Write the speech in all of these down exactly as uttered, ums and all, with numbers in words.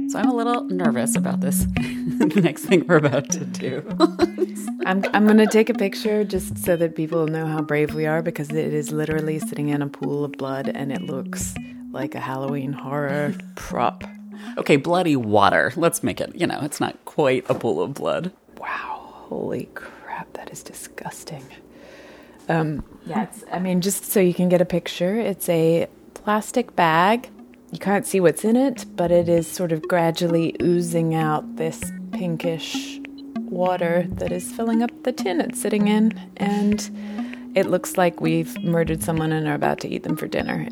So I'm a little nervous about this the next thing we're about to do. I'm I'm going to take a picture just so that people know how brave we are, because it is literally sitting in a pool of blood and it looks like a Halloween horror prop. Okay, bloody water. Let's make it, you know, it's not quite a pool of blood. Wow, holy crap, that is disgusting. Um, yeah, it's, I mean, just so you can get a picture, it's a plastic bag. You can't see what's in it, but it is sort of gradually oozing out this pinkish water that is filling up the tin it's sitting in. And it looks like we've murdered someone and are about to eat them for dinner.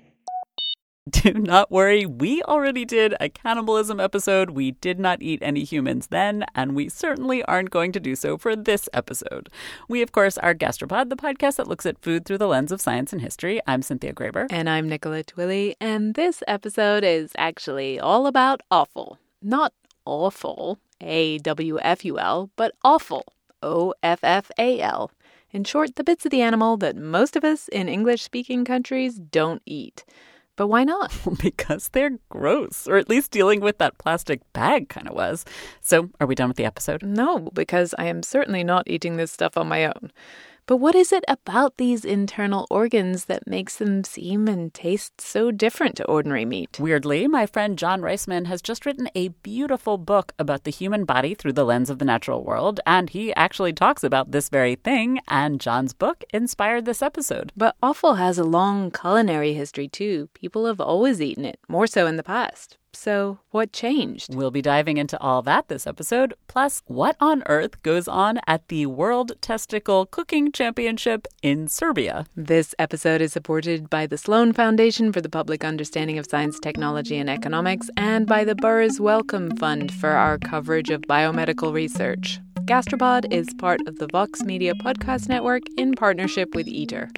Do not worry, we already did a cannibalism episode. We did not eat any humans then, and we certainly aren't going to do so for this episode. We, of course, are Gastropod, the podcast that looks at food through the lens of science and history. I'm Cynthia Graber. And I'm Nicola Twilley, and this episode is actually all about offal. Not awful, A W F U L, but offal, O F F A L. In short, the bits of the animal that most of us in English-speaking countries don't eat. But why not? Because they're gross, or at least dealing with that plastic bag kind of was. So, are we done with the episode? No, because I am certainly not eating this stuff on my own. But what is it about these internal organs that makes them seem and taste so different to ordinary meat? Weirdly, my friend John Reisman has just written a beautiful book about the human body through the lens of the natural world, and he actually talks about this very thing, and John's book inspired this episode. But offal has a long culinary history, too. People have always eaten it, more so in the past. So what changed? We'll be diving into all that this episode, plus what on earth goes on at the World Testicle Cooking Championship in Serbia. This episode is supported by the Sloan Foundation for the Public Understanding of Science, Technology, and Economics, and by the Burrs Wellcome Fund for our coverage of biomedical research. Gastropod is part of the Vox Media Podcast Network in partnership with Eater.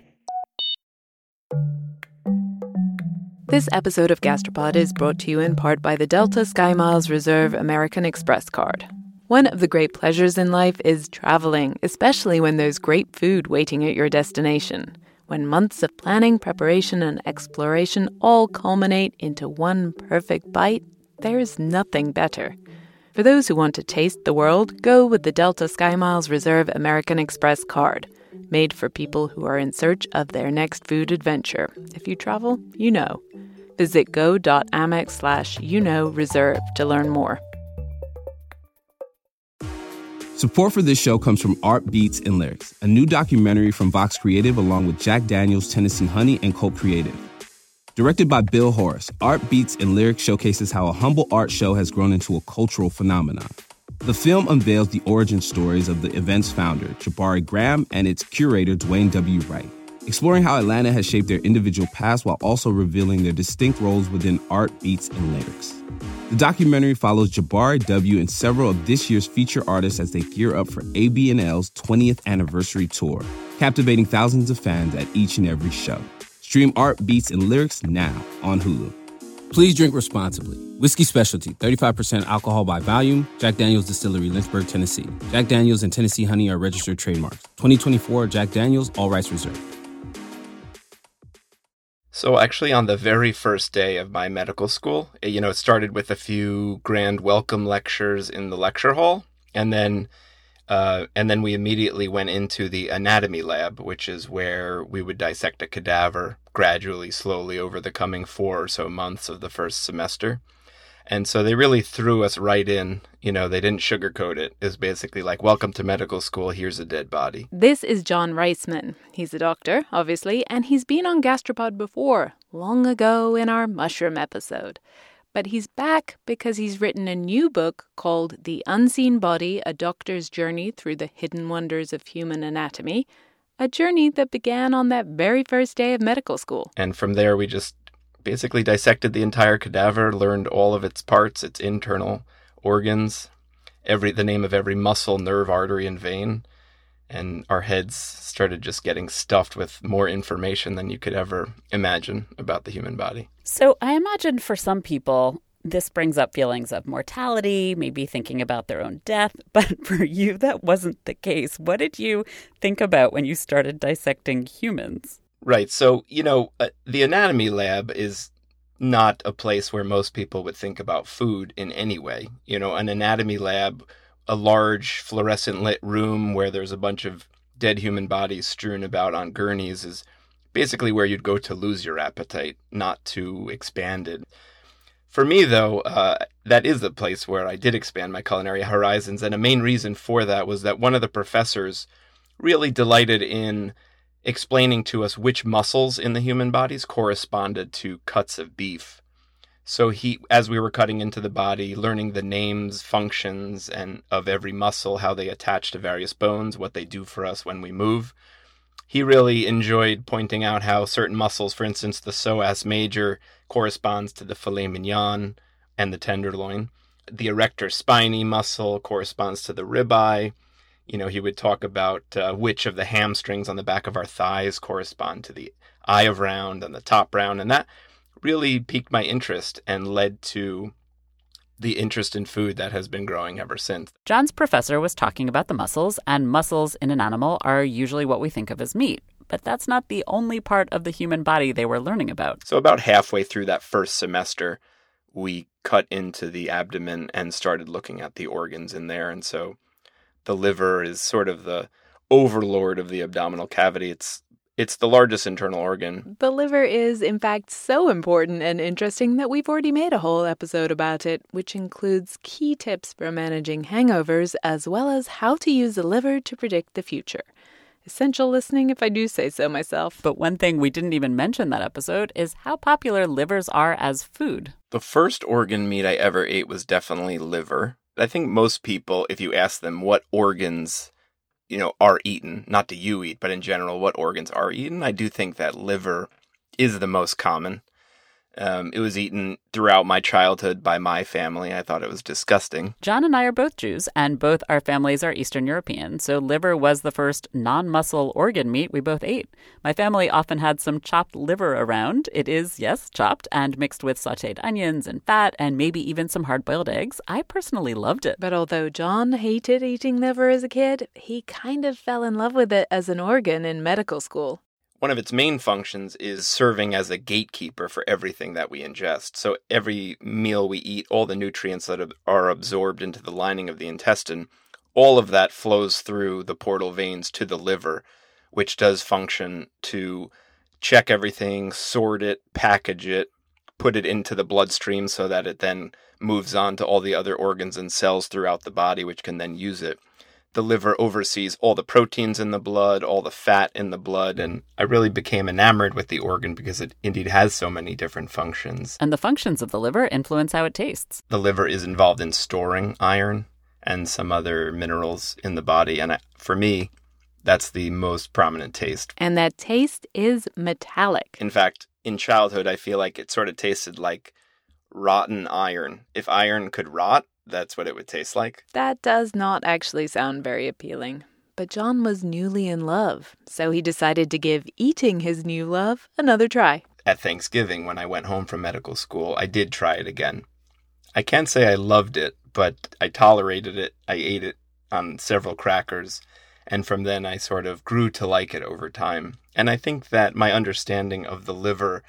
This episode of Gastropod is brought to you in part by the Delta SkyMiles Reserve American Express card. One of the great pleasures in life is traveling, especially when there's great food waiting at your destination. When months of planning, preparation, and exploration all culminate into one perfect bite, there's nothing better. For those who want to taste the world, go with the Delta SkyMiles Reserve American Express card, made for people who are in search of their next food adventure. If you travel, you know. Visit go.amex slash you know reserve to learn more. Support for this show comes from Art Beats and Lyrics, a new documentary from Vox Creative along with Jack Daniels, Tennessee Honey, and Cult Creative. Directed by Bill Horace, Art Beats and Lyrics showcases how a humble art show has grown into a cultural phenomenon. The film unveils the origin stories of the event's founder, Jabari Graham, and its curator, Dwayne W. Wright, exploring how Atlanta has shaped their individual paths while also revealing their distinct roles within art, beats, and lyrics. The documentary follows Jabari W. and several of this year's feature artists as they gear up for A B N L's twentieth anniversary tour, captivating thousands of fans at each and every show. Stream Art, Beats, and Lyrics now on Hulu. Please drink responsibly. Whiskey Specialty, thirty-five percent alcohol by volume. Jack Daniels Distillery, Lynchburg, Tennessee. Jack Daniels and Tennessee Honey are registered trademarks. twenty twenty-four Jack Daniels, all rights reserved. So actually on the very first day of my medical school, you know, it started with a few grand welcome lectures in the lecture hall. And then uh, and then we immediately went into the anatomy lab, which is where we would dissect a cadaver gradually, slowly over the coming four or so months of the first semester. And so they really threw us right in. You know, they didn't sugarcoat it. It was basically like, welcome to medical school. Here's a dead body. This is John Reisman. He's a doctor, obviously, and he's been on Gastropod before, long ago in our mushroom episode. But he's back because he's written a new book called The Unseen Body, A Doctor's Journey Through the Hidden Wonders of Human Anatomy, a journey that began on that very first day of medical school. And from there, we just basically dissected the entire cadaver, learned all of its parts, its internal organs, every the name of every muscle, nerve, artery, and vein. And our heads started just getting stuffed with more information than you could ever imagine about the human body. So I imagine for some people, this brings up feelings of mortality, maybe thinking about their own death. But for you, that wasn't the case. What did you think about when you started dissecting humans? Right. So, you know, uh, the anatomy lab is not a place where most people would think about food in any way. You know, an anatomy lab, a large fluorescent lit room where there's a bunch of dead human bodies strewn about on gurneys is basically where you'd go to lose your appetite, not to expand it. For me, though, uh, that is the place where I did expand my culinary horizons, and a main reason for that was that one of the professors really delighted in explaining to us which muscles in the human bodies corresponded to cuts of beef. So he, as we were cutting into the body, learning the names, functions, and of every muscle, how they attach to various bones, what they do for us when we move, he really enjoyed pointing out how certain muscles, for instance, the psoas major corresponds to the filet mignon and the tenderloin. The erector spinae muscle corresponds to the ribeye. You know, he would talk about uh, which of the hamstrings on the back of our thighs correspond to the eye of round and the top round, and that really piqued my interest and led to the interest in food that has been growing ever since. John's professor was talking about the muscles, and muscles in an animal are usually what we think of as meat. But that's not the only part of the human body they were learning about. So about halfway through that first semester, we cut into the abdomen and started looking at the organs in there. And so the liver is sort of the overlord of the abdominal cavity. It's It's the largest internal organ. The liver is, in fact, so important and interesting that we've already made a whole episode about it, which includes key tips for managing hangovers, as well as how to use the liver to predict the future. Essential listening, if I do say so myself. But one thing we didn't even mention that episode is how popular livers are as food. The first organ meat I ever ate was definitely liver. I think most people, if you ask them what organs you know, are eaten, not do you eat, but in general, what organs are eaten, I do think that liver is the most common. Um, it was eaten throughout my childhood by my family. I thought it was disgusting. John and I are both Jews, and both our families are Eastern European, so liver was the first non-muscle organ meat we both ate. My family often had some chopped liver around. It is, yes, chopped and mixed with sautéed onions and fat and maybe even some hard-boiled eggs. I personally loved it. But although John hated eating liver as a kid, he kind of fell in love with it as an organ in medical school. One of its main functions is serving as a gatekeeper for everything that we ingest. So every meal we eat, all the nutrients that are absorbed into the lining of the intestine, all of that flows through the portal veins to the liver, which does function to check everything, sort it, package it, put it into the bloodstream so that it then moves on to all the other organs and cells throughout the body, which can then use it. The liver oversees all the proteins in the blood, all the fat in the blood, and I really became enamored with the organ because it indeed has so many different functions. And the functions of the liver influence how it tastes. The liver is involved in storing iron and some other minerals in the body, and I, for me, that's the most prominent taste. And that taste is metallic. In fact, in childhood, I feel like it sort of tasted like rotten iron. If iron could rot, that's what it would taste like. That does not actually sound very appealing. But John was newly in love, so he decided to give eating his new love another try. At Thanksgiving, when I went home from medical school, I did try it again. I can't say I loved it, but I tolerated it. I ate it on several crackers, and from then I sort of grew to like it over time. And I think that my understanding of the liver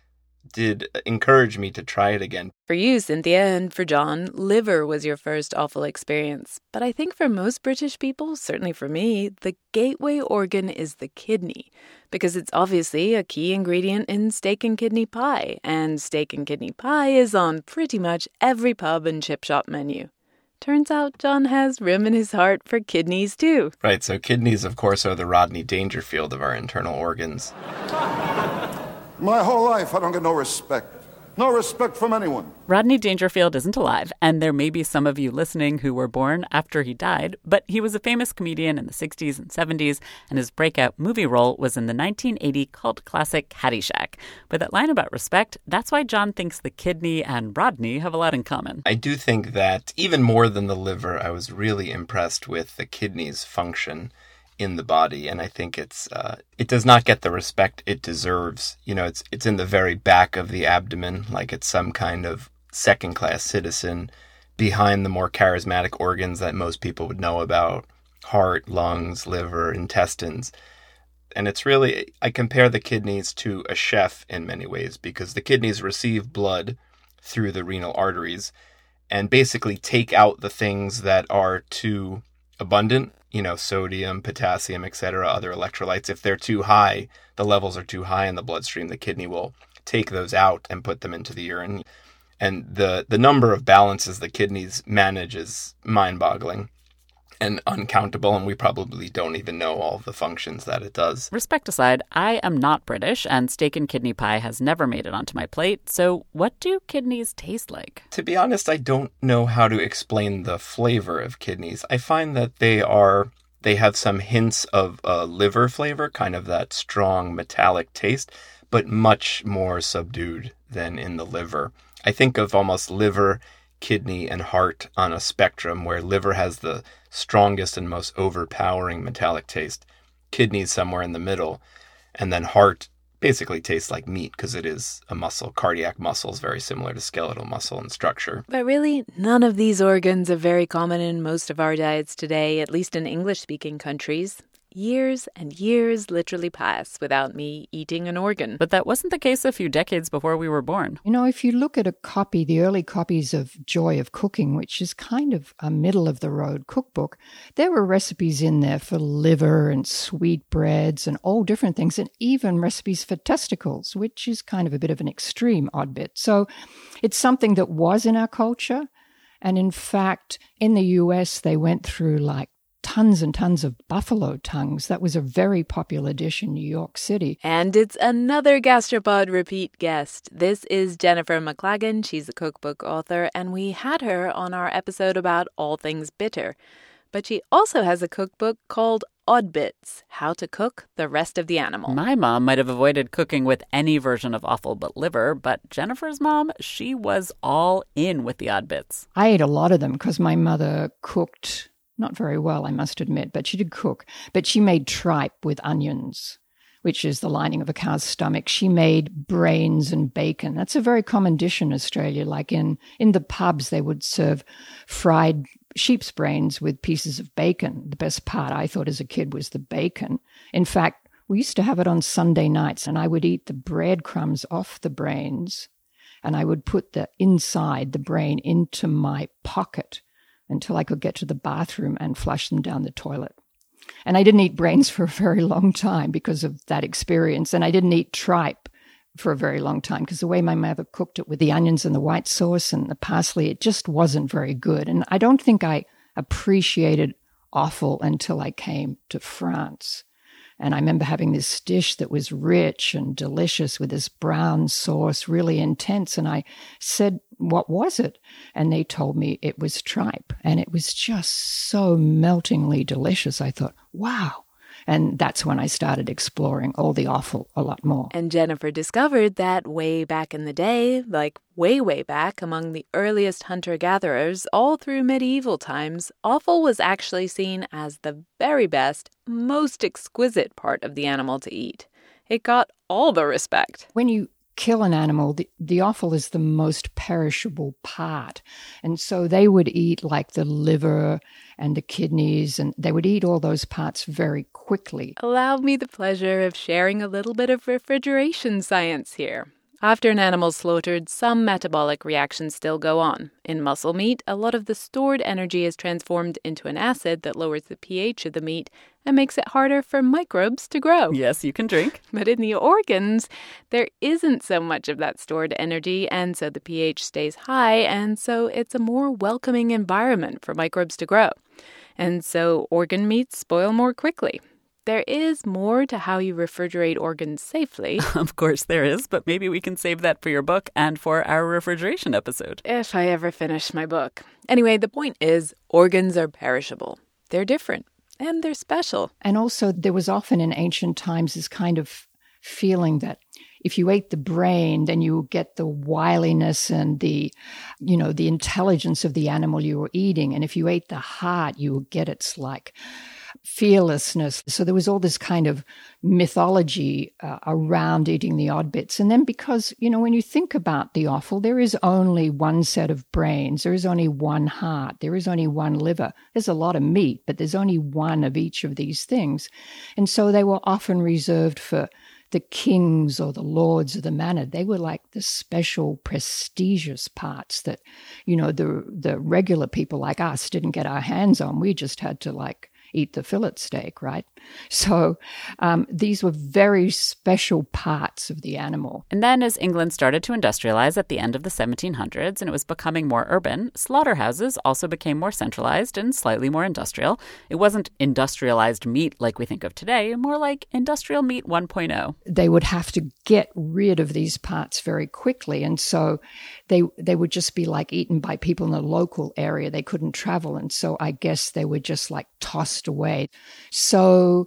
did encourage me to try it again. For you, Cynthia, and for John, liver was your first awful experience. But I think for most British people, certainly for me, the gateway organ is the kidney, because it's obviously a key ingredient in steak and kidney pie, and steak and kidney pie is on pretty much every pub and chip shop menu. Turns out John has room in his heart for kidneys, too. Right, so kidneys, of course, are the Rodney Dangerfield of our internal organs. My whole life, I don't get no respect. No respect from anyone. Rodney Dangerfield isn't alive, and there may be some of you listening who were born after he died, but he was a famous comedian in the sixties and seventies, and his breakout movie role was in the nineteen eighty cult classic Caddyshack. With that line about respect, that's why John thinks the kidney and Rodney have a lot in common. I do think that even more than the liver, I was really impressed with the kidney's function in the body, and I think it's uh, it does not get the respect it deserves. You know, it's it's in the very back of the abdomen, like it's some kind of second-class citizen behind the more charismatic organs that most people would know about: heart, lungs, liver, intestines. And it's really, I compare the kidneys to a chef in many ways, because the kidneys receive blood through the renal arteries and basically take out the things that are too abundant, you know, sodium, potassium, et cetera, other electrolytes. If they're too high, the levels are too high in the bloodstream, the kidney will take those out and put them into the urine. And the, the number of balances the kidneys manage is mind-boggling and uncountable, and we probably don't even know all the functions that it does. Respect aside, I am not British, and steak and kidney pie has never made it onto my plate. So what do kidneys taste like? To be honest, I don't know how to explain the flavor of kidneys. I find that they are, they have some hints of uh, liver flavor, kind of that strong metallic taste, but much more subdued than in the liver. I think of almost liver, kidney, and heart on a spectrum, where liver has the strongest and most overpowering metallic taste, kidneys somewhere in the middle, and then heart basically tastes like meat because it is a muscle. Cardiac muscle is very similar to skeletal muscle in structure. But really, none of these organs are very common in most of our diets today, at least in English-speaking countries. Years and years literally pass without me eating an organ. But that wasn't the case a few decades before we were born. You know, if you look at a copy, the early copies of Joy of Cooking, which is kind of a middle-of-the-road cookbook, there were recipes in there for liver and sweetbreads and all different things, and even recipes for testicles, which is kind of a bit of an extreme odd bit. So it's something that was in our culture. And in fact, in the U S, they went through like tons and tons of buffalo tongues. That was a very popular dish in New York City. And it's another Gastropod repeat guest. This is Jennifer McLagan. She's a cookbook author, and we had her on our episode about all things bitter. But she also has a cookbook called Odd Bits, How to Cook the Rest of the Animal. My mom might have avoided cooking with any version of offal but liver, but Jennifer's mom, she was all in with the odd bits. I ate a lot of them because my mother cooked not very well, I must admit, but she did cook. But she made tripe with onions, which is the lining of a cow's stomach. She made brains and bacon. That's a very common dish in Australia. Like in, in the pubs, they would serve fried sheep's brains with pieces of bacon. The best part, I thought as a kid, was the bacon. In fact, we used to have it on Sunday nights, and I would eat the breadcrumbs off the brains, and I would put the inside, the brain, into my pocket until I could get to the bathroom and flush them down the toilet. And I didn't eat brains for a very long time because of that experience. And I didn't eat tripe for a very long time because the way my mother cooked it with the onions and the white sauce and the parsley, it just wasn't very good. And I don't think I appreciated offal until I came to France. And I remember having this dish that was rich and delicious with this brown sauce, really intense. And I said, what was it? And they told me it was tripe. And it was just so meltingly delicious. I thought, wow. And that's when I started exploring all the offal a lot more. And Jennifer discovered that way back in the day, like way, way back among the earliest hunter-gatherers, all through medieval times, offal was actually seen as the very best, most exquisite part of the animal to eat. It got all the respect. When you kill an animal, the, the offal is the most perishable part. And so they would eat like the liver and the kidneys, and they would eat all those parts very quickly. Allow me the pleasure of sharing a little bit of refrigeration science here. After an animal's slaughtered, some metabolic reactions still go on. In muscle meat, a lot of the stored energy is transformed into an acid that lowers the pH of the meat and makes it harder for microbes to grow. Yes, you can drink. But in the organs, there isn't so much of that stored energy, and so the pH stays high, and so it's a more welcoming environment for microbes to grow. And so organ meats spoil more quickly. There is more to how you refrigerate organs safely. Of course there is, but maybe we can save that for your book and for our refrigeration episode. If I ever finish my book. Anyway, the point is, organs are perishable. They're different, and they're special. And also, there was often in ancient times this kind of feeling that if you ate the brain, then you get the wiliness and the, you know, the intelligence of the animal you were eating. And if you ate the heart, you would get its like fearlessness. So there was all this kind of mythology uh, around eating the odd bits. And then because, you know, when you think about the offal, there is only one set of brains. There is only one heart. There is only one liver. There's a lot of meat, but there's only one of each of these things. And so they were often reserved for the kings or the lords of the manor. They were like the special prestigious parts that, you know, the the regular people like us didn't get our hands on. We just had to like eat the fillet steak, right? So um, these were very special parts of the animal. And then as England started to industrialize at the end of the seventeen hundreds and it was becoming more urban, slaughterhouses also became more centralized and slightly more industrial. It wasn't industrialized meat like we think of today, more like industrial meat one point oh. They would have to get rid of these parts very quickly. And so they they would just be like eaten by people in the local area. They couldn't travel. And so I guess they were just like tossed away. So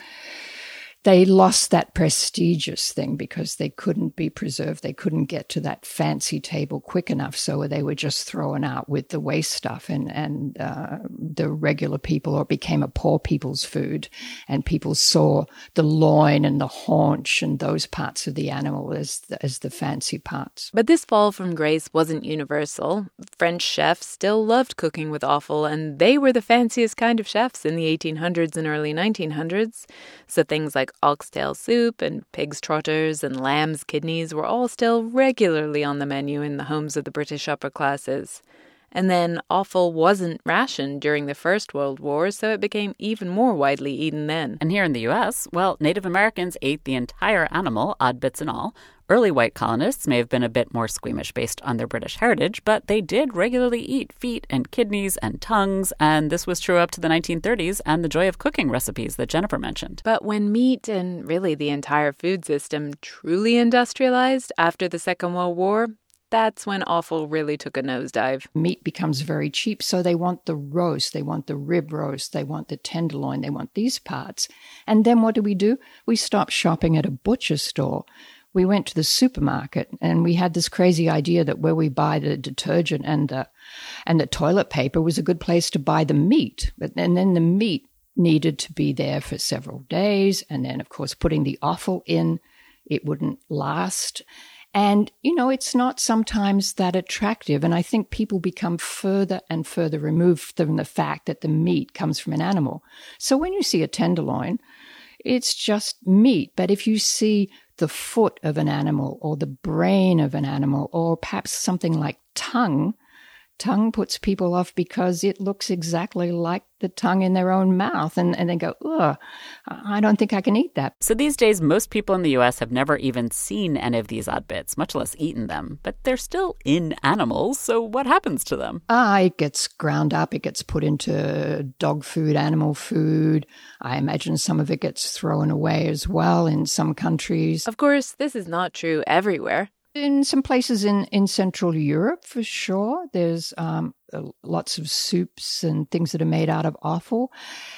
they lost that prestigious thing because they couldn't be preserved. They couldn't get to that fancy table quick enough. So they were just thrown out with the waste stuff and, and uh, the regular people, or it became a poor people's food. And people saw the loin and the haunch and those parts of the animal as the, as the fancy parts. But this fall from grace wasn't universal. French chefs still loved cooking with offal, and they were the fanciest kind of chefs in the eighteen hundreds and early nineteen hundreds. So things like oxtail soup and pig's trotters and lamb's kidneys were all still regularly on the menu in the homes of the British upper classes. And then offal wasn't rationed during the First World War, so it became even more widely eaten then. And here in the U S, well, Native Americans ate the entire animal, odd bits and all. Early white colonists may have been a bit more squeamish based on their British heritage, but they did regularly eat feet and kidneys and tongues, and this was true up to the nineteen thirties and the joy of cooking recipes that Jennifer mentioned. But when meat and really the entire food system truly industrialized after the Second World War, that's when offal really took a nosedive. Meat becomes very cheap, so they want the roast, they want the rib roast, they want the tenderloin, they want these parts. And then what do we do? We stop shopping at a butcher store. We went to the supermarket and we had this crazy idea that where we buy the detergent and the, and the toilet paper was a good place to buy the meat. But and then the meat needed to be there for several days. And then, of course, putting the offal in, it wouldn't last. And, you know, it's not sometimes that attractive. And I think people become further and further removed from the fact that the meat comes from an animal. So when you see a tenderloin, it's just meat. But if you see the foot of an animal or the brain of an animal or perhaps something like tongue, tongue puts people off because it looks exactly like the tongue in their own mouth. And, and they go, ugh, I don't think I can eat that. So these days, most people in the U S have never even seen any of these odd bits, much less eaten them. But they're still in animals, so what happens to them? Ah, it gets ground up. It gets put into dog food, animal food. I imagine some of it gets thrown away as well in some countries. Of course, this is not true everywhere. In some places in, in Central Europe, for sure, there's um, lots of soups and things that are made out of offal.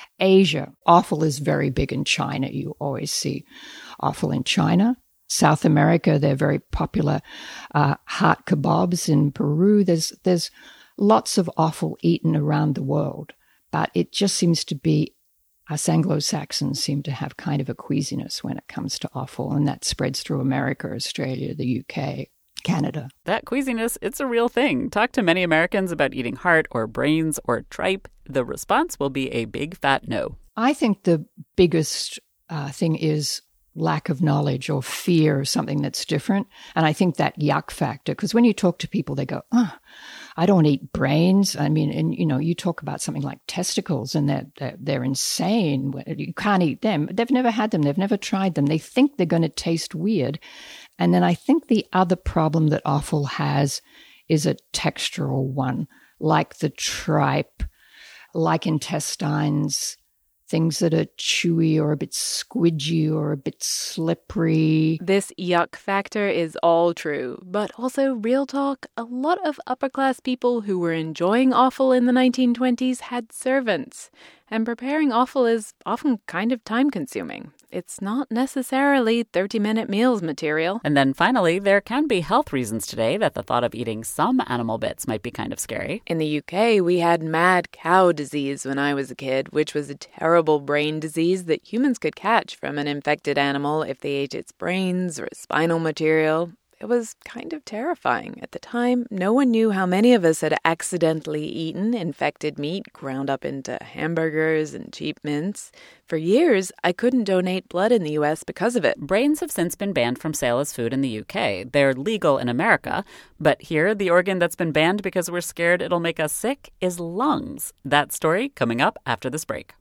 Asia, offal is very big in China. You always see offal in China. South America, they're very popular. Uh, heart kebabs in Peru. There's there's lots of offal eaten around the world, but it just seems to be us Anglo-Saxons seem to have kind of a queasiness when it comes to offal, and that spreads through America, Australia, the U K, Canada. That queasiness, it's a real thing. Talk to many Americans about eating heart or brains or tripe. The response will be a big fat no. I think the biggest uh, thing is lack of knowledge or fear of something that's different. And I think that yuck factor, because when you talk to people, they go, oh, I don't eat brains. I mean, and, you know, you talk about something like testicles and they're, they're, they're insane. You can't eat them. They've never had them. They've never tried them. They think they're going to taste weird. And then I think the other problem that offal has is a textural one, like the tripe, like intestines, things that are chewy or a bit squidgy or a bit slippery. This yuck factor is all true, but also real talk, a lot of upper-class people who were enjoying offal in the nineteen twenties had servants, and preparing offal is often kind of time-consuming. it's not necessarily thirty-minute meals material. And then finally, there can be health reasons today that the thought of eating some animal bits might be kind of scary. In the U K, we had mad cow disease when I was a kid, which was a terrible brain disease that humans could catch from an infected animal if they ate its brains or spinal material. It was kind of terrifying. At the time, no one knew how many of us had accidentally eaten infected meat ground up into hamburgers and cheap mints. For years, I couldn't donate blood in the U S because of it. Brains have since been banned from sale as food in the U K. They're legal in America. But here, the organ that's been banned because we're scared it'll make us sick is lungs. That story coming up after this break.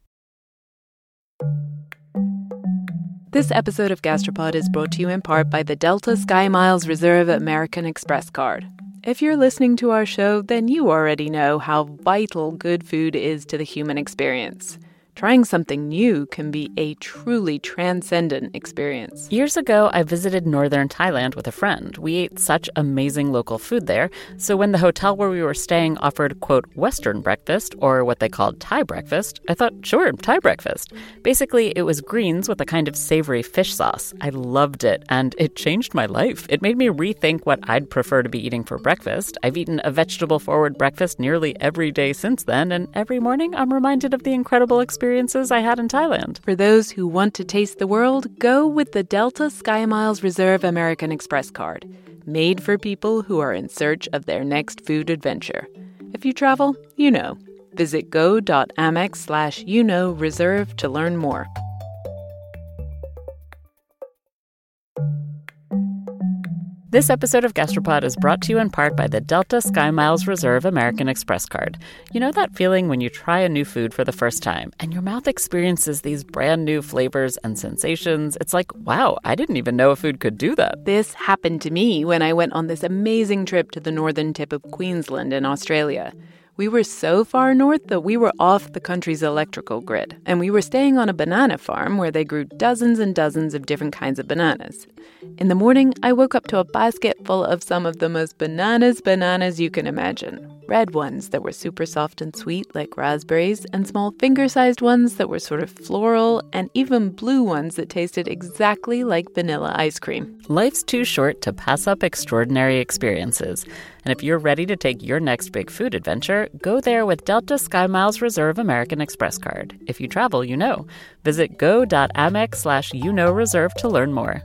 This episode of Gastropod is brought to you in part by the Delta SkyMiles Reserve American Express card. If you're listening to our show, then you already know how vital good food is to the human experience. Trying something new can be a truly transcendent experience. Years ago, I visited northern Thailand with a friend. We ate such amazing local food there. So when the hotel where we were staying offered, quote, Western breakfast, or what they called Thai breakfast, I thought, sure, Thai breakfast. Basically, it was greens with a kind of savory fish sauce. I loved it, and it changed my life. It made me rethink what I'd prefer to be eating for breakfast. I've eaten a vegetable-forward breakfast nearly every day since then, and every morning I'm reminded of the incredible experience experiences I had in Thailand. For those who want to taste the world, go with the Delta SkyMiles Reserve American Express card, made for people who are in search of their next food adventure. If you travel, you know. Visit go.amex slash you know reserve to learn more. This episode of Gastropod is brought to you in part by the Delta SkyMiles Reserve American Express card. You know that feeling when you try a new food for the first time and your mouth experiences these brand new flavors and sensations? It's like, wow, I didn't even know a food could do that. This happened to me when I went on this amazing trip to the northern tip of Queensland in Australia. We were so far north that we were off the country's electrical grid, and we were staying on a banana farm where they grew dozens and dozens of different kinds of bananas. In the morning, I woke up to a basket full of some of the most bananas bananas you can imagine. Red ones that were super soft and sweet like raspberries, and small finger-sized ones that were sort of floral, and even blue ones that tasted exactly like vanilla ice cream. Life's too short to pass up extraordinary experiences. And if you're ready to take your next big food adventure, go there with Delta SkyMiles Reserve American Express card. If you travel, you know. Visit go.amex slash you know reserve to learn more.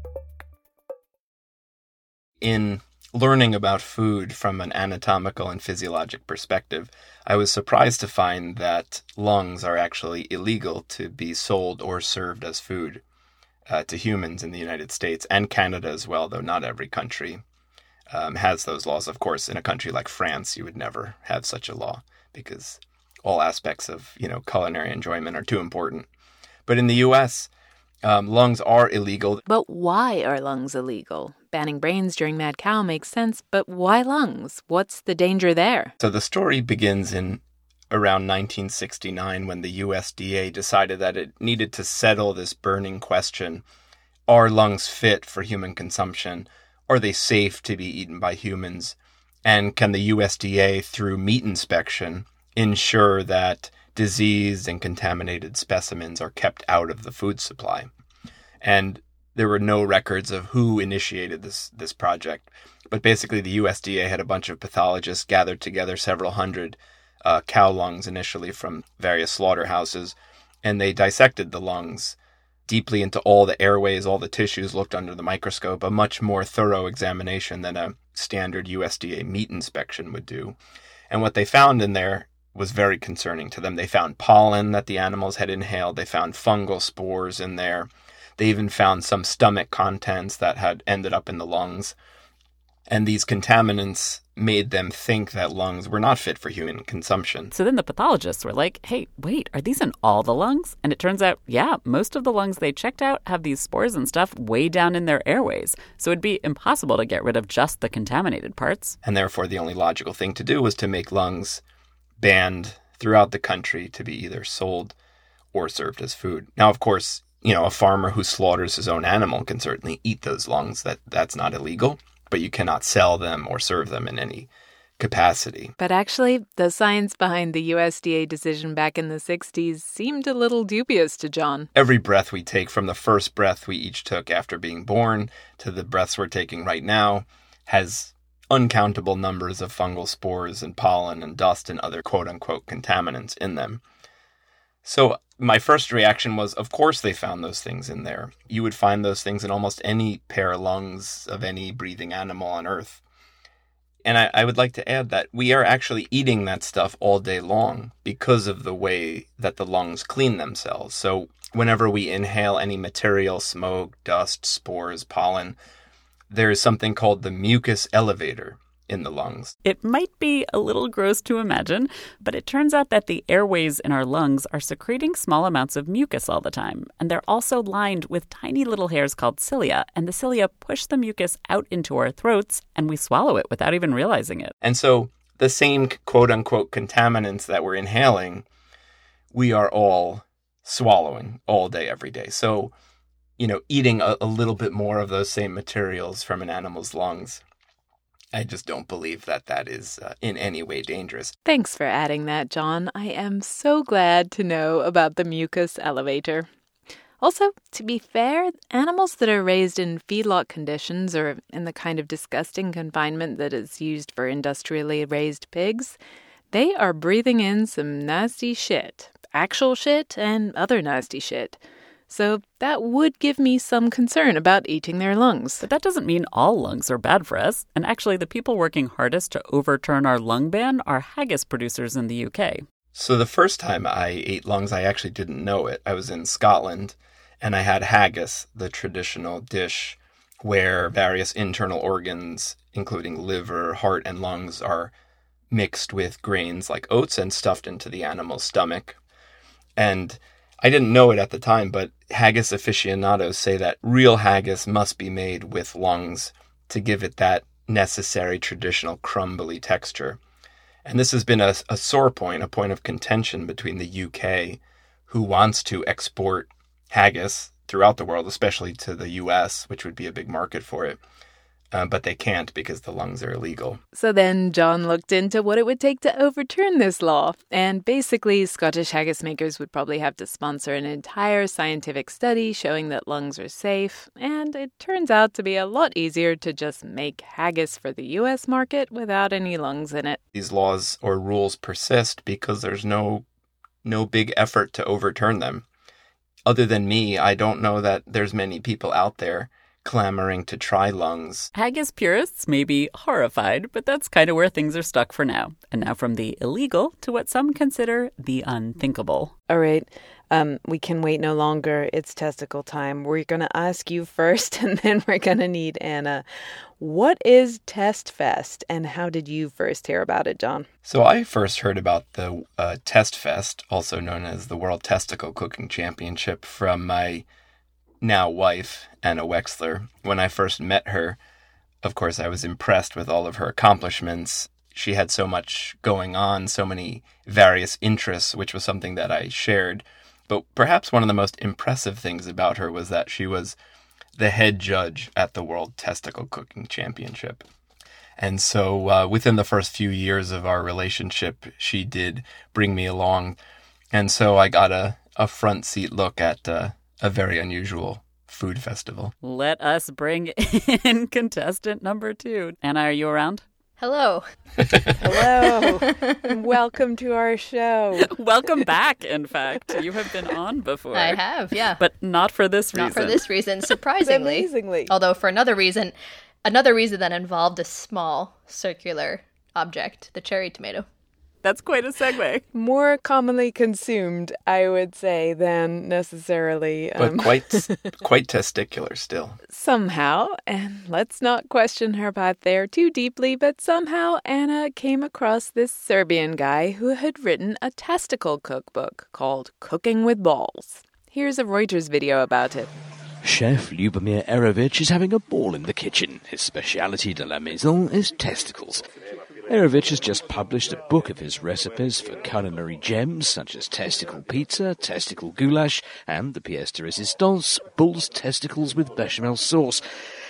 In learning about food from an anatomical and physiologic perspective, I was surprised to find that lungs are actually illegal to be sold or served as food uh, to humans in the United States and Canada as well, though not every country um, has those laws. Of course, in a country like France, you would never have such a law because all aspects of, you know, culinary enjoyment are too important. But in the U S, um, lungs are illegal. But why are lungs illegal? Banning brains during mad cow makes sense, but why lungs? What's the danger there? So the story begins in around nineteen sixty-nine when the U S D A decided that it needed to settle this burning question. Are lungs fit for human consumption? Are they safe to be eaten by humans? And can the U S D A, through meat inspection, ensure that diseased and contaminated specimens are kept out of the food supply? And there were no records of who initiated this this project. But basically, the U S D A had a bunch of pathologists gathered together, several hundred uh, cow lungs initially from various slaughterhouses, and they dissected the lungs deeply into all the airways, all the tissues, looked under the microscope, a much more thorough examination than a standard U S D A meat inspection would do. And what they found in there was very concerning to them. They found pollen that the animals had inhaled. They found fungal spores in there. They even found some stomach contents that had ended up in the lungs. And these contaminants made them think that lungs were not fit for human consumption. So then the pathologists were like, hey, wait, are these in all the lungs? And it turns out, yeah, most of the lungs they checked out have these spores and stuff way down in their airways. So it'd be impossible to get rid of just the contaminated parts. And therefore, the only logical thing to do was to make lungs banned throughout the country to be either sold or served as food. Now, of course, you know, a farmer who slaughters his own animal can certainly eat those lungs. That that's not illegal, but you cannot sell them or serve them in any capacity. But actually, the science behind the U S D A decision back in the sixties seemed a little dubious to John. Every breath we take, from the first breath we each took after being born to the breaths we're taking right now, has uncountable numbers of fungal spores and pollen and dust and other quote-unquote contaminants in them. So my first reaction was, of course they found those things in there. You would find those things in almost any pair of lungs of any breathing animal on Earth. And I, I would like to add that we are actually eating that stuff all day long because of the way that the lungs clean themselves. So whenever we inhale any material, smoke, dust, spores, pollen, there is something called the mucus elevator in the lungs. It might be a little gross to imagine, but it turns out that the airways in our lungs are secreting small amounts of mucus all the time. And they're also lined with tiny little hairs called cilia. And the cilia push the mucus out into our throats, and we swallow it without even realizing it. And so the same quote-unquote contaminants that we're inhaling, we are all swallowing all day, every day. So, you know, eating a, a little bit more of those same materials from an animal's lungs, I just don't believe that that is uh, in any way dangerous. Thanks for adding that, John. I am so glad to know about the mucus elevator. Also, to be fair, animals that are raised in feedlot conditions or in the kind of disgusting confinement that is used for industrially raised pigs, they are breathing in some nasty shit. Actual shit and other nasty shit. So that would give me some concern about eating their lungs. But that doesn't mean all lungs are bad for us. And actually, the people working hardest to overturn our lung ban are haggis producers in the U K. So the first time I ate lungs, I actually didn't know it. I was in Scotland, and I had haggis, the traditional dish where various internal organs, including liver, heart, and lungs, are mixed with grains like oats and stuffed into the animal's stomach. And I didn't know it at the time, but haggis aficionados say that real haggis must be made with lungs to give it that necessary traditional crumbly texture. And this has been a, a sore point, a point of contention between the U K, who wants to export haggis throughout the world, especially to the U S, which would be a big market for it. Uh, but they can't because the lungs are illegal. So then John looked into what it would take to overturn this law. And basically, Scottish haggis makers would probably have to sponsor an entire scientific study showing that lungs are safe. And it turns out to be a lot easier to just make haggis for the U S market without any lungs in it. These laws or rules persist because there's no no big effort to overturn them. Other than me, I don't know that there's many people out there clamoring to try lungs. Haggis purists may be horrified, but that's kind of where things are stuck for now. And now from the illegal to what some consider the unthinkable. All right. Um, we can wait no longer. It's testicle time. We're going to ask you first, and then we're going to need Anna. What is Test Fest, and how did you first hear about it, John? So I first heard about the uh, Test Fest, also known as the World Testicle Cooking Championship, from my now wife, Anna Wexler. When I first met her, of course, I was impressed with all of her accomplishments. She had so much going on, so many various interests, which was something that I shared. But perhaps one of the most impressive things about her was that she was the head judge at the World Testicle Cooking Championship. And so uh, within the first few years of our relationship, she did bring me along. And so I got a, a front seat look at uh, a very unusual food festival. Let us bring in contestant number two. Anna, are you around? Hello. Hello. Welcome to our show. Welcome back, in fact. You have been on before. I have, yeah. But not for this reason. Not for this reason, surprisingly. Amazingly. Although for another reason, another reason that involved a small circular object, the cherry tomato. That's quite a segue. More commonly consumed, I would say, than necessarily... Um, but quite quite testicular still. Somehow, and let's not question her path there too deeply, but somehow Anna came across this Serbian guy who had written a testicle cookbook called Cooking with Balls. Here's a Reuters video about it. Chef Ljubomir Erovic is having a ball in the kitchen. His speciality de la maison is testicles. Erovic has just published a book of his recipes for culinary gems such as testicle pizza, testicle goulash, and the pièce de résistance, bull's testicles with bechamel sauce.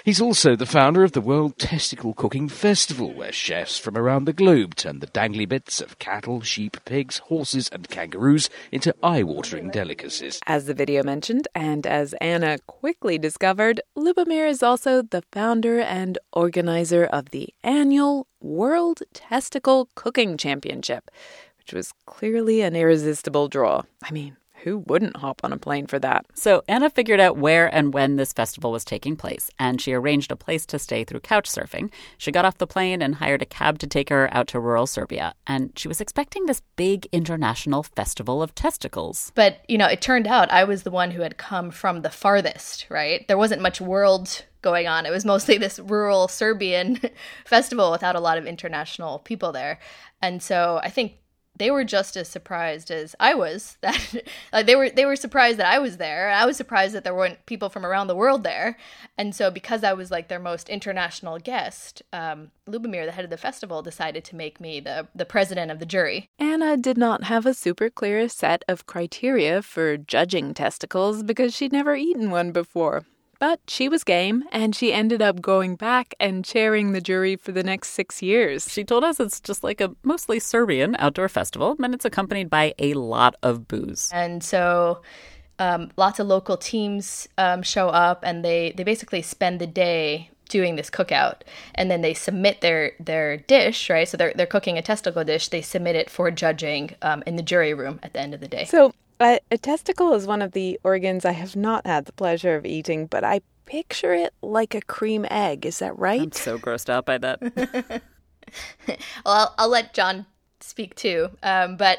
He's also the founder of the World Testicle Cooking Festival, where chefs from around the globe turn the dangly bits of cattle, sheep, pigs, horses and kangaroos into eye-watering delicacies. As the video mentioned, and as Anna quickly discovered, Lubomir is also the founder and organizer of the annual World Testicle Cooking Championship, which was clearly an irresistible draw. I mean, who wouldn't hop on a plane for that? So Anna figured out where and when this festival was taking place, and she arranged a place to stay through couch surfing. She got off the plane and hired a cab to take her out to rural Serbia, and she was expecting this big international festival of testicles. But, you know, it turned out I was the one who had come from the farthest, right? There wasn't much world going on. It was mostly this rural Serbian festival without a lot of international people there. And so I think they were just as surprised as I was that like they were they were surprised that I was there. I was surprised that there weren't people from around the world there. And so because I was like their most international guest, um, Lubomir, the head of the festival, decided to make me the, the president of the jury. Anna did not have a super clear set of criteria for judging testicles because she'd never eaten one before. But she was game, and she ended up going back and chairing the jury for the next six years. She told us it's just like a mostly Serbian outdoor festival, and it's accompanied by a lot of booze. And so um, lots of local teams um, show up, and they, they basically spend the day doing this cookout, and then they submit their, their dish, right? So they're, they're cooking a testicle dish. They submit it for judging um, in the jury room at the end of the day. So Uh, a testicle is one of the organs I have not had the pleasure of eating, but I picture it like a cream egg. Is that right? I'm so grossed out by that. Well, I'll, I'll let John speak too. Um, but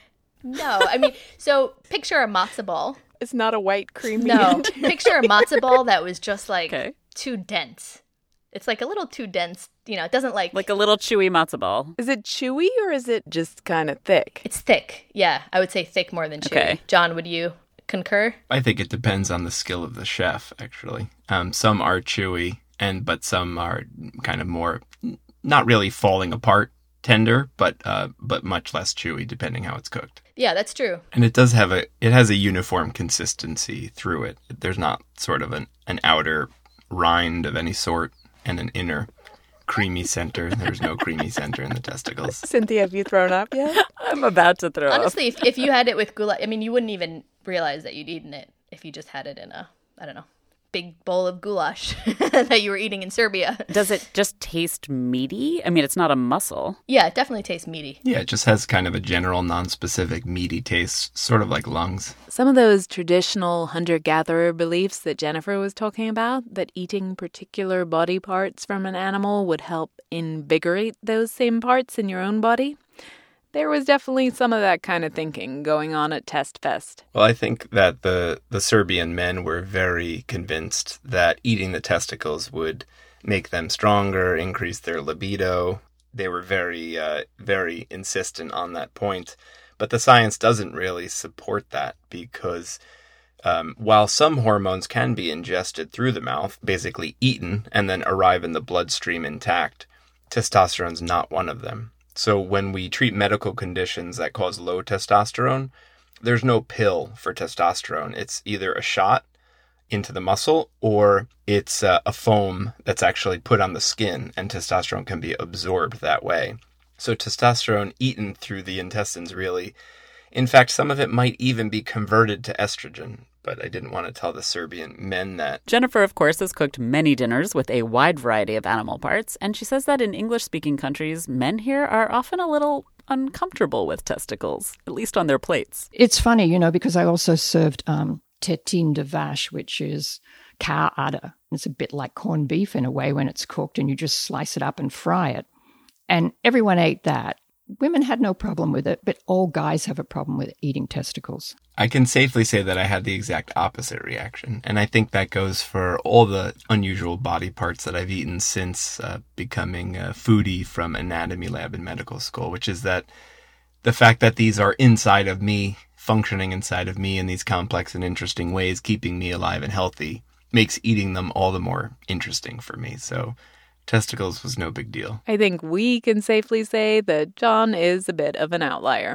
no, I mean, so picture a matzo ball. It's not a white cream. No, picture a matzo ball that was just like Okay. too dense. It's like a little too dense. You know, it doesn't like... Like a little chewy matzo ball. Is it chewy or is it just kind of thick? It's thick. Yeah, I would say thick more than chewy. Okay. John, would you concur? I think it depends on the skill of the chef, actually. Um, some are chewy, and but some are kind of more, not really falling apart tender, but uh, but much less chewy, depending how it's cooked. Yeah, that's true. And it does have a it has a uniform consistency through it. There's not sort of an, an outer rind of any sort and an inner creamy center. There's no creamy center in the testicles. Cynthia, have you thrown up yet? I'm about to throw Honestly, up. if, if you had it with goulash, I mean, you wouldn't even realize that you'd eaten it if you just had it in a, I don't know, big bowl of goulash that you were eating in Serbia. Does it just taste meaty? I mean, it's not a muscle. Yeah, it definitely tastes meaty. Yeah, it just has kind of a general, non-specific, meaty taste, sort of like lungs. Some of those traditional hunter-gatherer beliefs that Jennifer was talking about, that eating particular body parts from an animal would help invigorate those same parts in your own body, there was definitely some of that kind of thinking going on at Test Fest. Well, I think that the, the Serbian men were very convinced that eating the testicles would make them stronger, increase their libido. They were very, uh, very insistent on that point. But the science doesn't really support that because um, while some hormones can be ingested through the mouth, basically eaten, and then arrive in the bloodstream intact, testosterone's not one of them. So when we treat medical conditions that cause low testosterone, there's no pill for testosterone. It's either a shot into the muscle or it's uh, a foam that's actually put on the skin, and testosterone can be absorbed that way. So testosterone eaten through the intestines really, in fact, some of it might even be converted to estrogen. But I didn't want to tell the Serbian men that. Jennifer, of course, has cooked many dinners with a wide variety of animal parts, and she says that in English-speaking countries, men here are often a little uncomfortable with testicles, at least on their plates. It's funny, you know, because I also served um, tétine de vache, which is cow udder. It's a bit like corned beef in a way when it's cooked, and you just slice it up and fry it. And everyone ate that. Women had no problem with it, but all guys have a problem with eating testicles. I can safely say that I had the exact opposite reaction. And I think that goes for all the unusual body parts that I've eaten since uh, becoming a foodie from Anatomy Lab in medical school, which is that the fact that these are inside of me, functioning inside of me in these complex and interesting ways, keeping me alive and healthy, makes eating them all the more interesting for me. So testicles was no big deal. I think we can safely say that John is a bit of an outlier.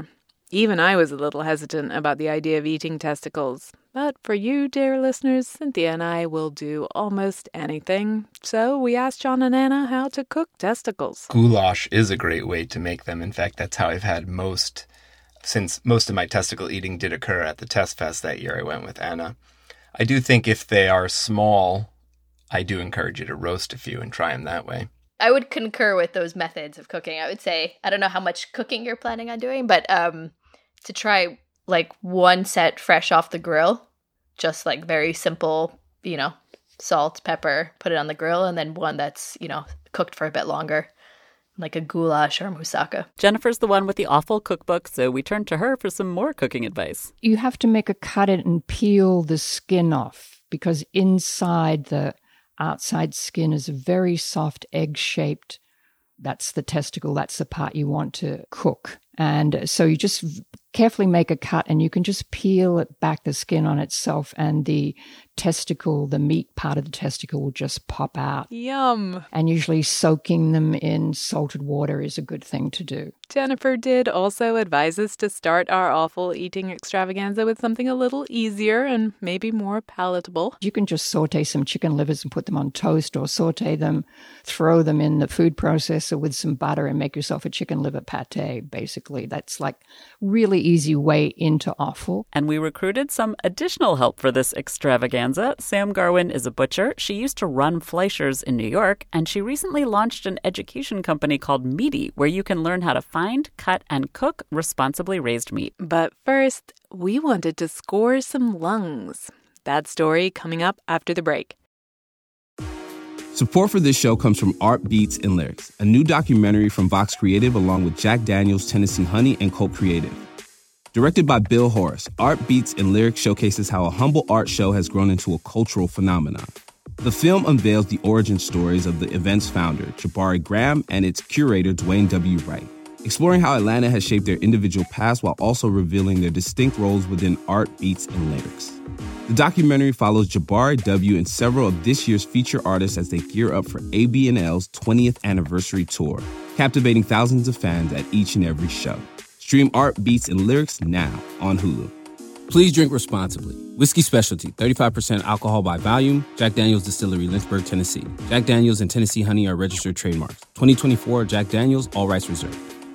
Even I was a little hesitant about the idea of eating testicles. But for you, dear listeners, Cynthia and I will do almost anything. So we asked John and Anna how to cook testicles. Goulash is a great way to make them. In fact, that's how I've had most, since most of my testicle eating did occur at the Test Fest that year I went with Anna. I do think if they are small, I do encourage you to roast a few and try them that way. I would concur with those methods of cooking. I would say, I don't know how much cooking you're planning on doing, but um, to try like one set fresh off the grill, just like very simple, you know, salt, pepper, put it on the grill, and then one that's, you know, cooked for a bit longer, like a goulash or moussaka. Jennifer's the one with the awful cookbook, so we turned to her for some more cooking advice. You have to make a cut it and peel the skin off, because inside the outside skin is a very soft egg-shaped. That's the testicle. That's the part you want to cook. And so you just carefully make a cut and you can just peel it back, the skin on itself, and the testicle, the meat part of the testicle will just pop out. Yum. And usually soaking them in salted water is a good thing to do. Jennifer did also advise us to start our awful eating extravaganza with something a little easier and maybe more palatable. You can just saute some chicken livers and put them on toast, or saute them, throw them in the food processor with some butter and make yourself a chicken liver pate, basically. That's like really easy way into offal. And we recruited some additional help for this extravaganza. Sam Garwin is a butcher. She used to run Fleischer's in New York, and she recently launched an education company called Meaty, where you can learn how to find, cut, and cook responsibly raised meat. But first, we wanted to score some lungs. That story coming up after the break. Support for this show comes from Art Beats and Lyrics, a new documentary from Vox Creative along with Jack Daniels, Tennessee Honey, and Colt Creative. Directed by Bill Horace, Art Beats and Lyrics showcases how a humble art show has grown into a cultural phenomenon. The film unveils the origin stories of the event's founder, Jabari Graham, and its curator, Dwayne W. Wright, exploring how Atlanta has shaped their individual paths while also revealing their distinct roles within art, beats, and lyrics. The documentary follows Jabari W. and several of this year's feature artists as they gear up for A B N L's twentieth anniversary tour, captivating thousands of fans at each and every show. Stream Art, Beats, and Lyrics now on Hulu. Please drink responsibly. Whiskey Specialty, thirty-five percent alcohol by volume. Jack Daniel's Distillery, Lynchburg, Tennessee. Jack Daniel's and Tennessee Honey are registered trademarks. twenty twenty-four Jack Daniel's, all rights reserved.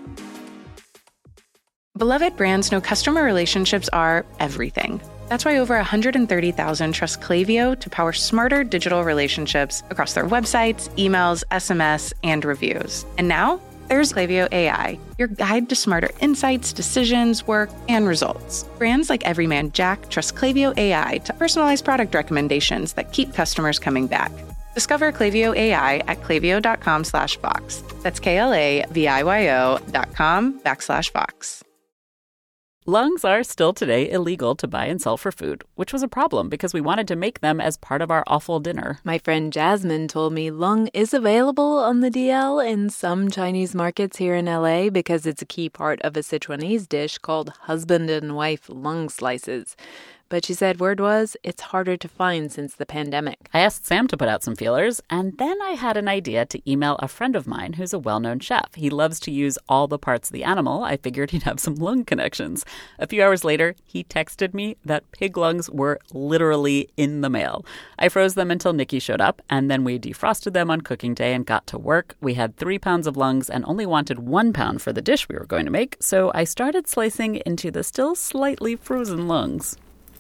Beloved brands know customer relationships are everything. That's why over one hundred thirty thousand trust Klaviyo to power smarter digital relationships across their websites, emails, S M S, and reviews. And now, there's Klaviyo A I, your guide to smarter insights, decisions, work, and results. Brands like Everyman Jack trust Klaviyo A I to personalize product recommendations that keep customers coming back. Discover Klaviyo A I at klaviyo.com slash Vox. That's K-L-A-V-I-Y-O dot com backslash Vox. Lungs are still today illegal to buy and sell for food, which was a problem because we wanted to make them as part of our awful dinner. My friend Jasmine told me lung is available on the D L in some Chinese markets here in L A because it's a key part of a Sichuanese dish called husband and wife lung slices. But she said word was it's harder to find since the pandemic. I asked Sam to put out some feelers, and then I had an idea to email a friend of mine who's a well-known chef. He loves to use all the parts of the animal. I figured he'd have some lung connections. A few hours later, he texted me that pig lungs were literally in the mail. I froze them until Nikki showed up, and then we defrosted them on cooking day and got to work. We had three pounds of lungs and only wanted one pound for the dish we were going to make, so I started slicing into the still slightly frozen lungs.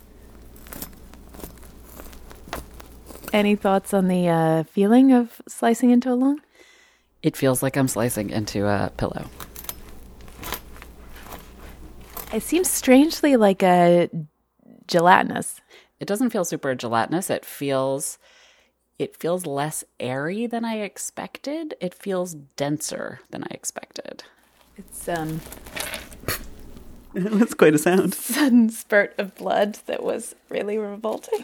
Any thoughts on the uh, feeling of slicing into a lung? It feels like I'm slicing into a pillow. It seems strangely like a gelatinous. It doesn't feel super gelatinous. It feels it feels less airy than I expected. It feels denser than I expected. It's um That's quite a sound. Sudden spurt of blood that was really revolting.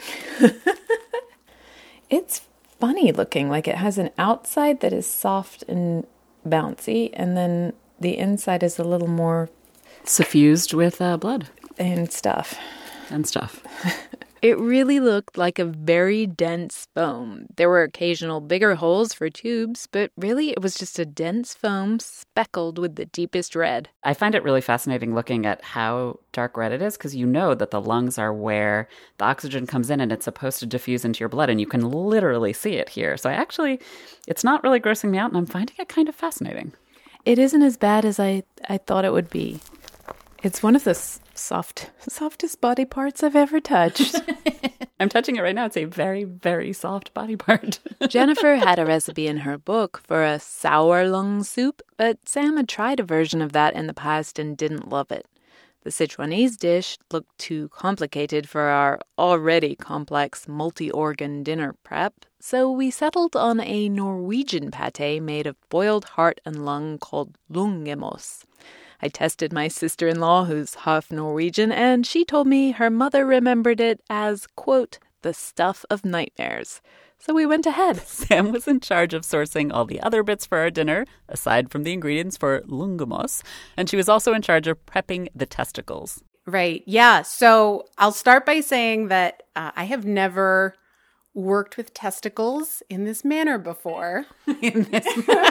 It's funny looking, like it has an outside that is soft and bouncy, and then the inside is a little more suffused with uh, blood and stuff. And stuff. It really looked like a very dense foam. There were occasional bigger holes for tubes, but really it was just a dense foam speckled with the deepest red. I find it really fascinating looking at how dark red it is because you know that the lungs are where the oxygen comes in and it's supposed to diffuse into your blood, and you can literally see it here. So I actually, it's not really grossing me out, and I'm finding it kind of fascinating. It isn't as bad as I, I thought it would be. It's one of the soft, softest body parts I've ever touched. I'm touching it right now. It's a very, very soft body part. Jennifer had a recipe in her book for a sour lung soup, but Sam had tried a version of that in the past and didn't love it. The Sichuanese dish looked too complicated for our already complex multi-organ dinner prep, so we settled on a Norwegian pate made of boiled heart and lung called lungemos. I tested my sister-in-law, who's half Norwegian, and she told me her mother remembered it as, quote, the stuff of nightmares. So we went ahead. Sam was in charge of sourcing all the other bits for our dinner, aside from the ingredients for lungemos, and she was also in charge of prepping the testicles. Right. Yeah. So I'll start by saying that uh, I have never worked with testicles in this manner before. in this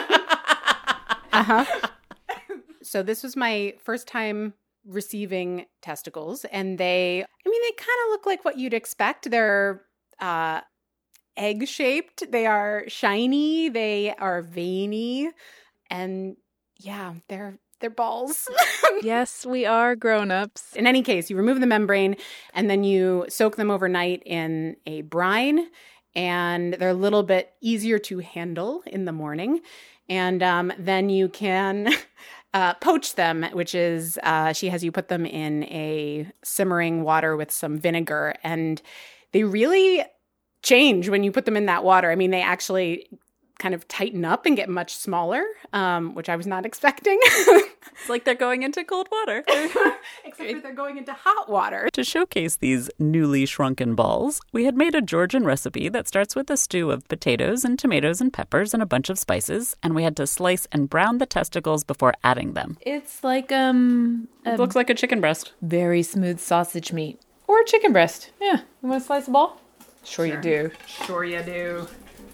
Uh-huh. So this was my first time receiving testicles, and they, I mean, they kind of look like what you'd expect. They're uh, egg-shaped. They are shiny. They are veiny. And yeah, they're they're balls. Yes, we are grown-ups. In any case, you remove the membrane, and then you soak them overnight in a brine, and they're a little bit easier to handle in the morning. And um, then you can... Uh, poach them, which is uh, she has you put them in a simmering water with some vinegar, and they really change when you put them in that water. I mean, they actually kind of tighten up and get much smaller, um, which I was not expecting. It's like they're going into cold water. Except for they're going into hot water. To showcase these newly shrunken balls, we had made a Georgian recipe that starts with a stew of potatoes and tomatoes and peppers and a bunch of spices, and we had to slice and brown the testicles before adding them. It's like, um... It looks like a chicken breast. Very smooth sausage meat. Or a chicken breast. Yeah. You want to slice a ball? Sure, sure. you do. Sure you do.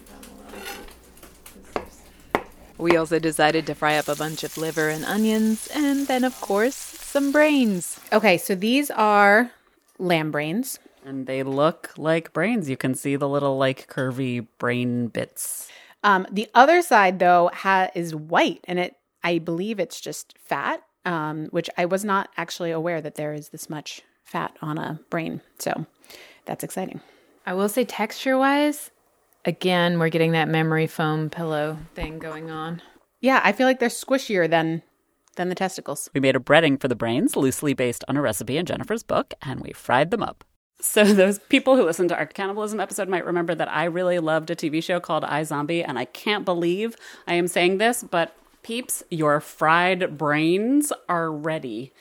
We also decided to fry up a bunch of liver and onions, and then, of course, some brains. Okay, so these are lamb brains. And they look like brains. You can see the little, like, curvy brain bits. Um, the other side, though, ha- is white, and it I believe it's just fat, um, which I was not actually aware that there is this much fat on a brain. So that's exciting. I will say texture-wise... Again, we're getting that memory foam pillow thing going on. Yeah, I feel like they're squishier than than the testicles. We made a breading for the brains, loosely based on a recipe in Jennifer's book, and we fried them up. So those people who listened to our cannibalism episode might remember that I really loved a T V show called iZombie, and I can't believe I am saying this, but peeps, your fried brains are ready.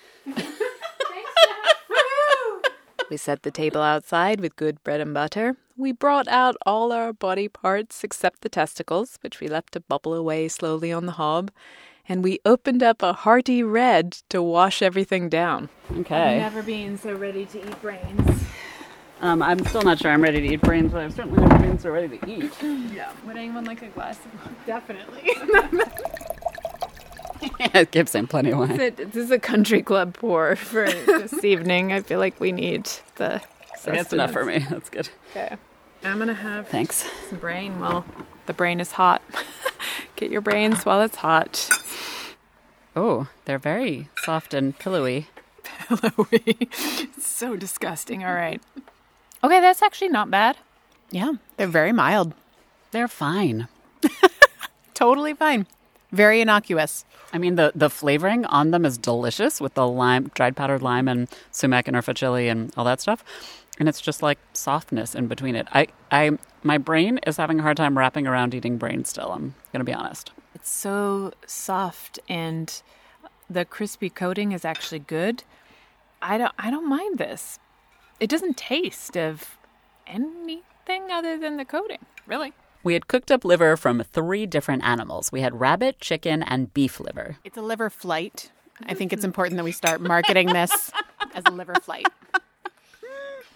We set the table outside with good bread and butter. We brought out all our body parts except the testicles, which we left to bubble away slowly on the hob. And we opened up a hearty red to wash everything down. Okay. I've never been so ready to eat brains. Um, I'm still not sure I'm ready to eat brains, but I've certainly never been so ready to eat. Yeah. Would anyone like a glass of wine? Definitely. It gives him plenty of wine. This is a country club pour for this evening. I feel like we need the That's enough for me. That's good. Okay. I'm going to have Thanks. some brain while the brain is hot. Get your brains while it's hot. Oh, they're very soft and pillowy. Pillowy. So disgusting. All right. Okay, that's actually not bad. Yeah, they're very mild. They're fine. Totally fine. Very innocuous. I mean, the, the flavoring on them is delicious with the lime, dried powdered lime and sumac and urfa chili and all that stuff. And it's just like softness in between it. I, I, my brain is having a hard time wrapping around eating brain still. I'm going to be honest. It's so soft and the crispy coating is actually good. I don't, I don't mind this. It doesn't taste of anything other than the coating, really. We had cooked up liver from three different animals. We had rabbit, chicken, and beef liver. It's a liver flight. I think it's important that we start marketing this as a liver flight.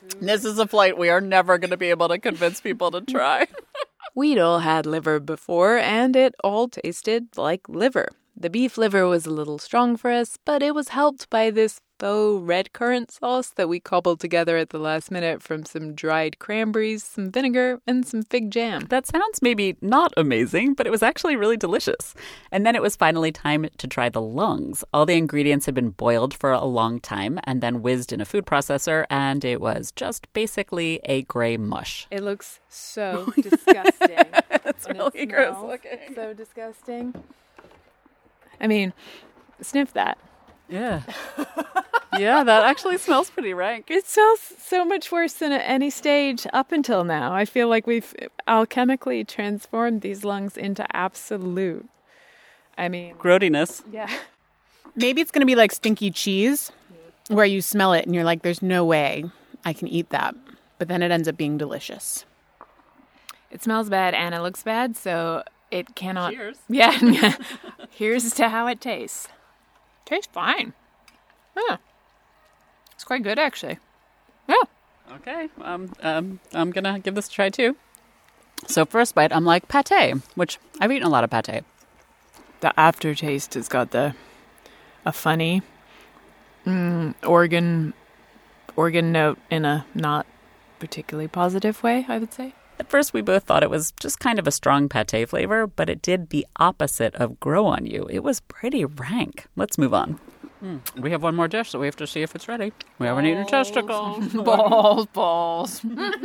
This is a flight we are never going to be able to convince people to try. We'd all had liver before, and it all tasted like liver. The beef liver was a little strong for us, but it was helped by this faux red currant sauce that we cobbled together at the last minute from some dried cranberries, some vinegar, and some fig jam. That sounds maybe not amazing, but it was actually really delicious. And then it was finally time to try the lungs. All the ingredients had been boiled for a long time and then whizzed in a food processor, and it was just basically a gray mush. It looks so disgusting. It's really gross looking. So disgusting. I mean, sniff that. Yeah. Yeah, that actually smells pretty rank. It smells so much worse than at any stage up until now. I feel like we've alchemically transformed these lungs into absolute, I mean... grody-ness. Yeah. Maybe it's going to be like stinky cheese, where you smell it and you're like, there's no way I can eat that. But then it ends up being delicious. It smells bad and it looks bad, so it cannot... Cheers. Yeah. Here's to how it tastes. Tastes fine. Yeah. It's quite good, actually. Yeah. Okay. Um, um, I'm going to give this a try, too. So first bite, I'm like, pate, which I've eaten a lot of pate. The aftertaste has got the a funny mm, organ organ note in a not particularly positive way, I would say. At first, we both thought it was just kind of a strong pate flavor, but it did the opposite of grow on you. It was pretty rank. Let's move on. Mm. We have one more dish, so we have to see if it's ready. We haven't eaten testicles. Balls, balls.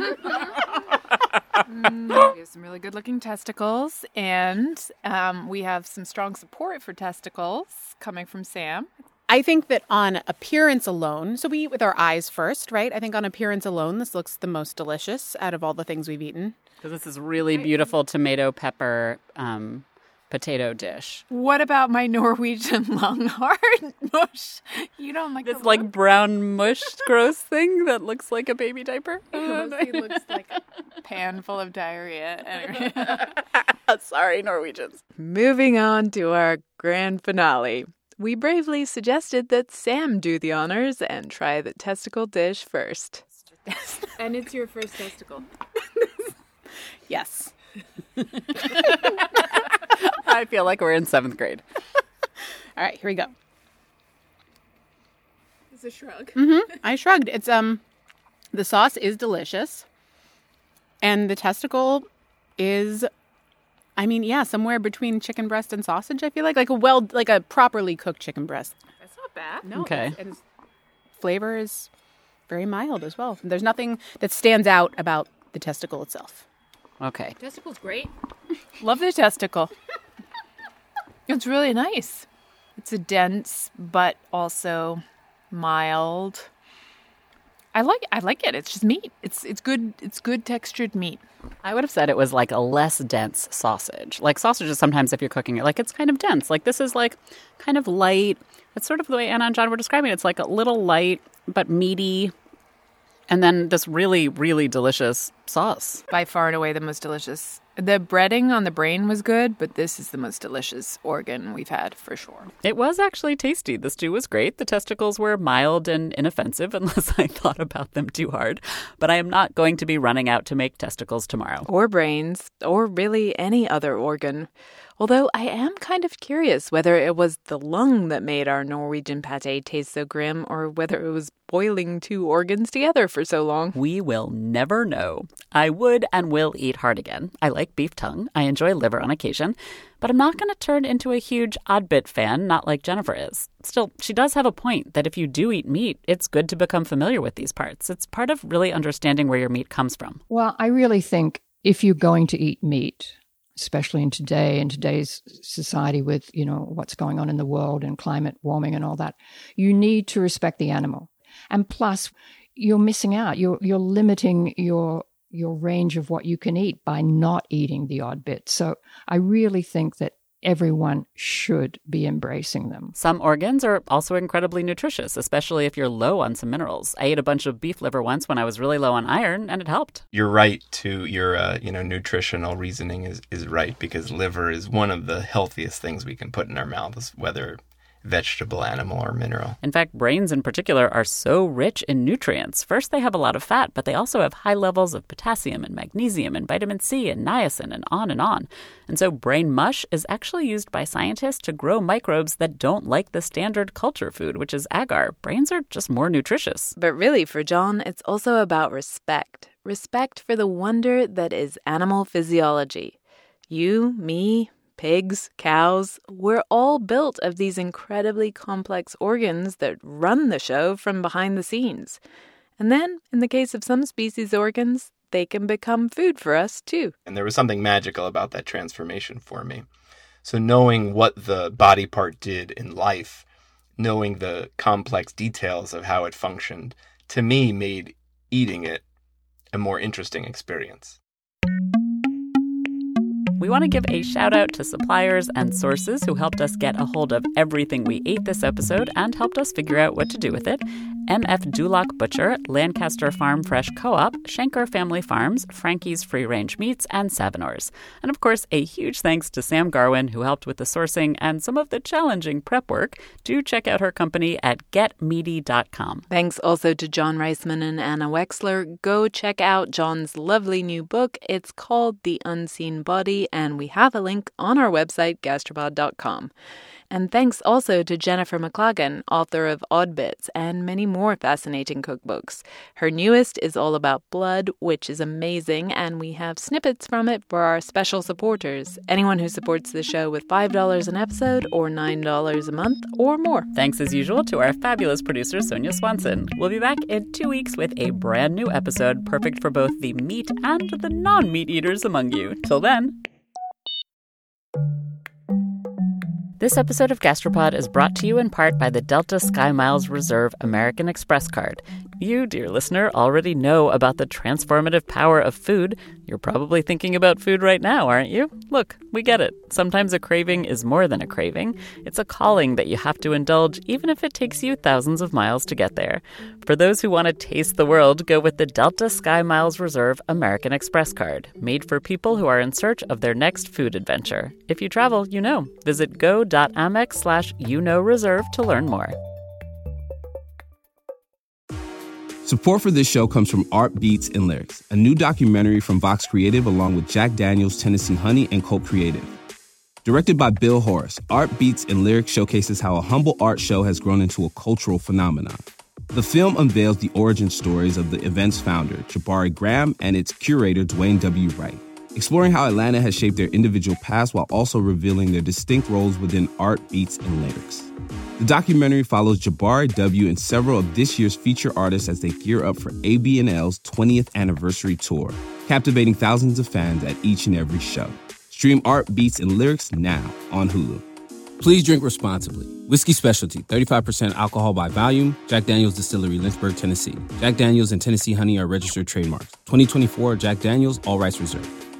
mm, we have some really good-looking testicles, and um, we have some strong support for testicles coming from Sam. I think that on appearance alone, so we eat with our eyes first, right? I think on appearance alone, this looks the most delicious out of all the things we've eaten. So this is really beautiful tomato pepper um, potato dish. What about my Norwegian lung heart mush? You don't like this the like look? brown mush gross thing that looks like a baby diaper? It looks like a pan full of diarrhea. Anyway. Sorry, Norwegians. Moving on to our grand finale. We bravely suggested that Sam do the honors and try the testicle dish first. And it's your first testicle. Yes. I feel like we're in seventh grade. All right, here we go. It's a shrug. Mm-hmm. I shrugged. It's um, the sauce is delicious, and the testicle is, I mean, yeah, somewhere between chicken breast and sausage. I feel like like a well, like a properly cooked chicken breast. That's not bad. No. Okay. It's, and its flavor is very mild as well. There's nothing that stands out about the testicle itself. Okay. Testicle's great. Love the testicle. It's really nice. It's a dense, but also mild. I like I like it. It's just meat. It's it's good. It's good textured meat. I would have said it was like a less dense sausage. Like sausages, sometimes if you're cooking it, like it's kind of dense. Like this is like kind of light. It's sort of the way Anna and John were describing it. It's like a little light, but meaty. And then this really, really delicious sauce. By far and away the most delicious. The breading on the brain was good, but this is the most delicious organ we've had for sure. It was actually tasty. The stew was great. The testicles were mild and inoffensive unless I thought about them too hard. But I am not going to be running out to make testicles tomorrow. Or brains, or really any other organ. Although I am kind of curious whether it was the lung that made our Norwegian pate taste so grim, or whether it was boiling two organs together for so long. We will never know. I would and will eat heart again. I like beef tongue. I enjoy liver on occasion. But I'm not going to turn into a huge oddbit fan, not like Jennifer is. Still, she does have a point that if you do eat meat, it's good to become familiar with these parts. It's part of really understanding where your meat comes from. Well, I really think if you're going to eat meat, especially in today, in today's society with, you know, what's going on in the world and climate warming and all that, you need to respect the animal. And plus, you're missing out. You're you're limiting your your range of what you can eat by not eating the odd bit. So I really think that everyone should be embracing them. Some organs are also incredibly nutritious, especially if you're low on some minerals. I ate a bunch of beef liver once when I was really low on iron, and it helped. You're right to your, uh, you know, nutritional reasoning is, is right, because liver is one of the healthiest things we can put in our mouths, whether vegetable, animal, or mineral. In fact, brains in particular are so rich in nutrients. First, they have a lot of fat, but they also have high levels of potassium and magnesium and vitamin C and niacin and on and on. And so brain mush is actually used by scientists to grow microbes that don't like the standard culture food, which is agar. Brains are just more nutritious. But really, for John, it's also about respect. Respect for the wonder that is animal physiology. You, me, pigs, cows, we're all built of these incredibly complex organs that run the show from behind the scenes. And then, in the case of some species' organs, they can become food for us, too. And there was something magical about that transformation for me. So knowing what the body part did in life, knowing the complex details of how it functioned, to me made eating it a more interesting experience. We want to give a shout out to suppliers and sources who helped us get a hold of everything we ate this episode and helped us figure out what to do with it. M F Duloc Butcher, Lancaster Farm Fresh Co-op, Schenker Family Farms, Frankie's Free Range Meats, and Savinors. And of course, a huge thanks to Sam Garwin, who helped with the sourcing and some of the challenging prep work. Do check out her company at get meaty dot com. Thanks also to John Reisman and Anna Wexler. Go check out John's lovely new book. It's called The Unseen Body, and we have a link on our website, gastropod dot com. And thanks also to Jennifer McLagan, author of Odd Bits and many more fascinating cookbooks. Her newest is all about blood, which is amazing, and we have snippets from it for our special supporters. Anyone who supports the show with five dollars an episode or nine dollars a month or more. Thanks as usual to our fabulous producer, Sonia Swanson. We'll be back in two weeks with a brand new episode, perfect for both the meat and the non-meat eaters among you. Till then. This episode of Gastropod is brought to you in part by the Delta SkyMiles Reserve American Express card. You, dear listener, already know about the transformative power of food. You're probably thinking about food right now, aren't you? Look, we get it. Sometimes a craving is more than a craving. It's a calling that you have to indulge, even if it takes you thousands of miles to get there. For those who want to taste the world, go with the Delta SkyMiles Reserve American Express card, made for people who are in search of their next food adventure. If you travel, you know. Visit go.amex slash you know reserve to learn more. Support for this show comes from Art Beats and Lyrics, a new documentary from Vox Creative along with Jack Daniels, Tennessee Honey, and Colt Creative. Directed by Bill Horace, Art Beats and Lyrics showcases how a humble art show has grown into a cultural phenomenon. The film unveils the origin stories of the event's founder, Jabari Graham, and its curator, Dwayne W. Wright, exploring how Atlanta has shaped their individual paths while also revealing their distinct roles within art, beats, and lyrics. The documentary follows Jabari W. and several of this year's feature artists as they gear up for A B and L's twentieth anniversary tour, captivating thousands of fans at each and every show. Stream Art, Beats, and Lyrics now on Hulu. Please drink responsibly. Whiskey Specialty, thirty-five percent alcohol by volume. Jack Daniels Distillery, Lynchburg, Tennessee. Jack Daniels and Tennessee Honey are registered trademarks. twenty twenty-four Jack Daniels, all rights reserved.